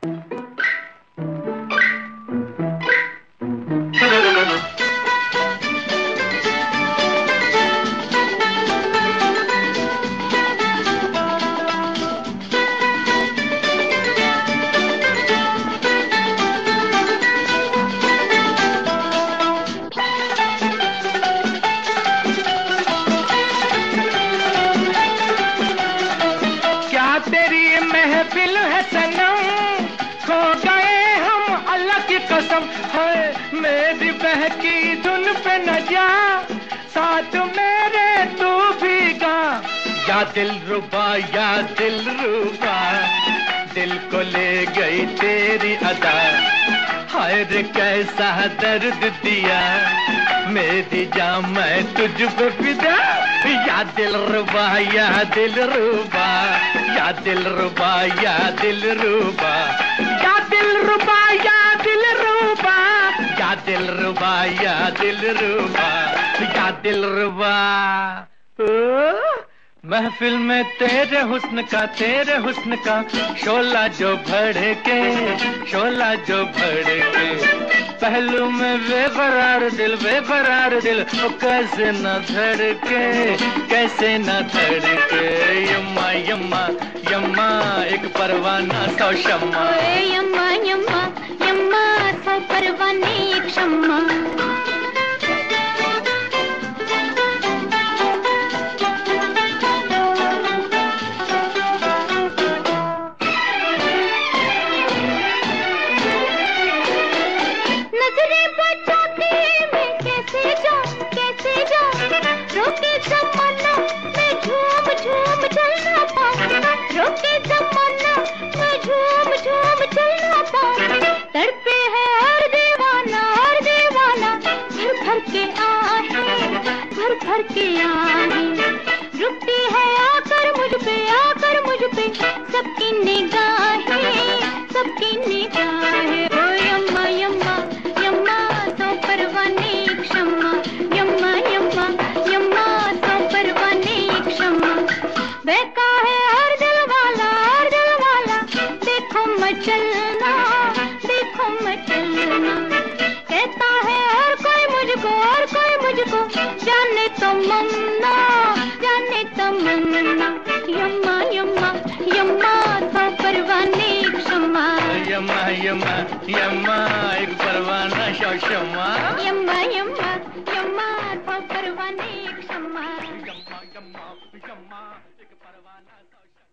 तेरी महफिल है सनम, खो गए हम अल्लाह की कसम है। मेरी बहकी धुन पे न जा, साथ मेरे तू भी गा। या दिल रुबा या दिल रुबा, दिल को ले गई तेरी अदा। हाय रे कैसा दर्द दिया, मेरी जान मैं तुझ पे फिदा। या दिल रुबा या दिल रुबा, या दिल रुबा या दिल रुबा, या दिल रुबा या दिल रुबा, या दिल रुबा या दिल रुबा, या दिल रुबा। महफिल में तेरे हुस्न का शोला जो भड़के, शोला जो भड़के। पहलू में बेकरार दिल ओ कैसे न धड़के, कैसे न धड़के। यम्मा यम्मा यम्मा एक परवाना सौ शम्मा, यम्मा यम्मा यम्मा सौ परवाने एक शम्मा। भर के आहे रुकती है आकर मुझ पे सबकी निगाहें, सबकी निगाहें। ओ यम्मा यम्मा यम्मा सौ परवाने एक शम्मा, यम्मा यम्मा यम्मा सौ परवाने एक शम्मा। बहका है हर दिल वाला देखो मचलना, देखो मचलना। कहता है हर कोई मुझको जाने तो मन्ना, जाने तो मन्ना। यम्मा यम्मा यम्मा सौ परवाने एक शम्मा, यम्मा यम्मा यम्मा एक परवाना सौ शम्मा। यम्मा यम्मा यम्मा सौ परवाने एक शम्मा, यम्मा यम्मा यम्मा एक परवाना सौ शम्मा।